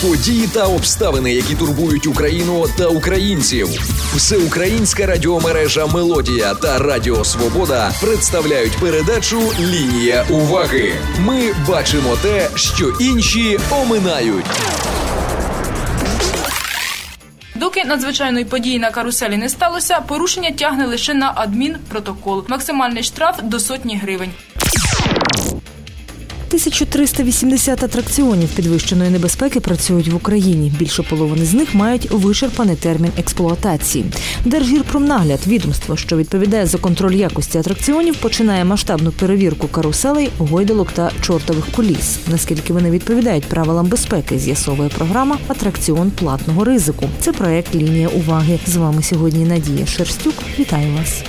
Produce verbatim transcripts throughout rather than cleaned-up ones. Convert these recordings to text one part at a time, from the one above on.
Події та обставини, які турбують Україну та українців. Всеукраїнська радіомережа «Мелодія» та Радіо Свобода представляють передачу «Лінія уваги». Ми бачимо те, що інші оминають. Доки надзвичайної події на каруселі не сталося, порушення тягне лише на адмінпротокол. Максимальний штраф до сотні гривень. тисяча триста вісімдесят атракціонів підвищеної небезпеки працюють в Україні. Більше половини з них мають вичерпаний термін експлуатації. Держгірпромнагляд, відомство, що відповідає за контроль якості атракціонів, починає масштабну перевірку каруселей, гойдалок та чортових куліс. Наскільки вони відповідають правилам безпеки, з'ясовує програма «Атракціон платного ризику». Це проект «Лінія уваги». З вами сьогодні Надія Шерстюк. Вітаю вас.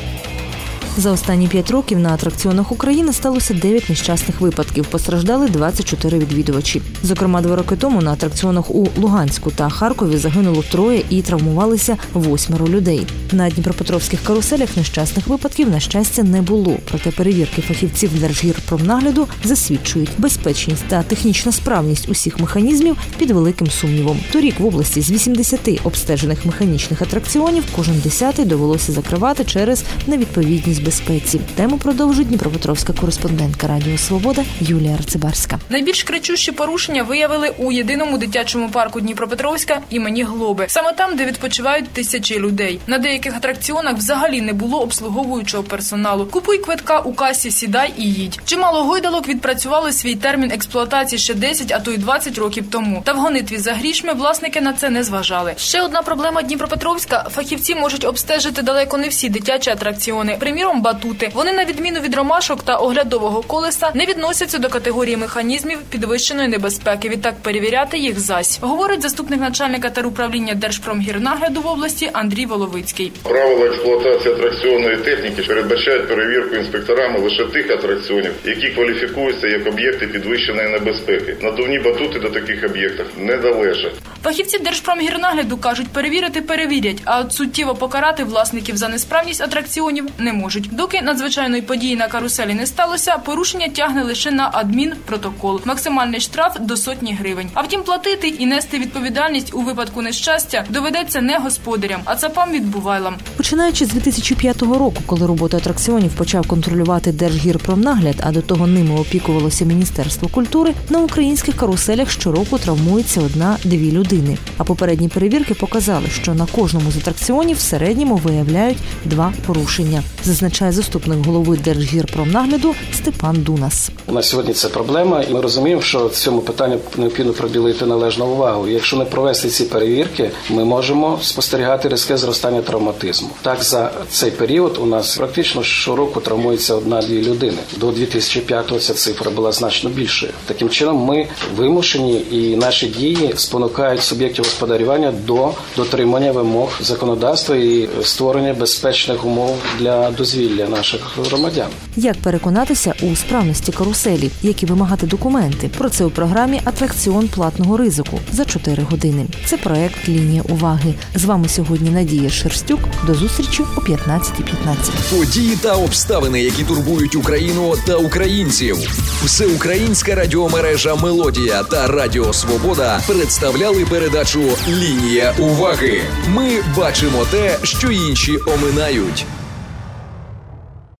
За останні п'ять років на атракціонах України сталося дев'ять нещасних випадків. Постраждали двадцять чотири відвідувачі. Зокрема, два роки тому на атракціонах у Луганську та Харкові загинуло троє і травмувалися восьмеро людей. На дніпропетровських каруселях нещасних випадків, на щастя, не було. Проте перевірки фахівців Держгірпромнагляду засвідчують, безпечність та технічна справність усіх механізмів під великим сумнівом. Торік в області з вісімдесяти обстежених механічних атракціонів кожен десятий довелося закривати через невідповідність безпеці. Тему продовжує дніпропетровська кореспондентка Радіо Свобода Юлія Арцибарська. Найбільш кричущі порушення виявили у єдиному дитячому парку Дніпропетровська імені Глоби. Саме там, де відпочивають тисячі людей. На деяких атракціонах взагалі не було обслуговуючого персоналу. Купуй квитка у касі, сідай і їдь. Чимало гойдалок відпрацювали свій термін експлуатації ще десять, а то й двадцять років тому. Та в гонитві за грішми власники на це не зважали. Ще одна проблема Дніпропетровська – фахівці можуть обстежити далеко не всі дитячі атракціони. Приміром, батути. Вони, на відміну від ромашок та оглядового колеса, не відносяться до категорії механізмів підвищеної небезпеки. Відтак перевіряти їх зась. Говорить заступник начальника теруправління Держпромгірнагляду в області Андрій Воловицький. Правила експлуатації атракціонної техніки передбачають перевірку інспекторами лише тих атракціонів, які кваліфікуються як об'єкти підвищеної небезпеки. Надувні батути до таких об'єктів не належать. Фахівці Держпромгірнагляду кажуть, перевірити перевірять, а от суттєво покарати власників за несправність атракціонів не можуть. Доки надзвичайної події на каруселі не сталося, порушення тягне лише на адмінпротокол. Максимальний штраф до сотні гривень. А втім, платити і нести відповідальність у випадку нещастя доведеться не господарям, а цапам-відбувайлам. Починаючи з дві тисячі п'ятого року, коли роботу атракціонів почав контролювати Держгірпромнагляд, а до того ними опікувалося Міністерство культури, на українських каруселях щороку травмується одна-дві людини. А попередні перевірки показали, що на кожному з атракціонів в середньому виявляють два порушення, зазначає заступник голови Держгірпромнагляду Степан Дунас. На сьогодні це проблема, і ми розуміємо, що в цьому питанні необхідно приділити належну увагу. Якщо не провести ці перевірки, ми можемо спостерігати різке зростання травматизму. Так, за цей період у нас практично щороку травмується одна-дві людини. До дві тисячі п'ятого ця цифра була значно більшою. Таким чином, ми вимушені і наші дії спонукають суб'єктів господарювання до дотримання вимог законодавства і створення безпечних умов для дозвілля наших громадян. Як переконатися у справності каруселі? Які вимагати документи? Про це у програмі «Атракціон платного ризику» за чотири години. Це проект «Лінія уваги». З вами сьогодні Надія Шерстюк. До зустрічі о п'ятнадцята п'ятнадцять. Події та обставини, які турбують Україну та українців. Всеукраїнська радіомережа «Мелодія» та Радіо Свобода представляли передачу «Лінія уваги». Ми бачимо те, що інші оминають.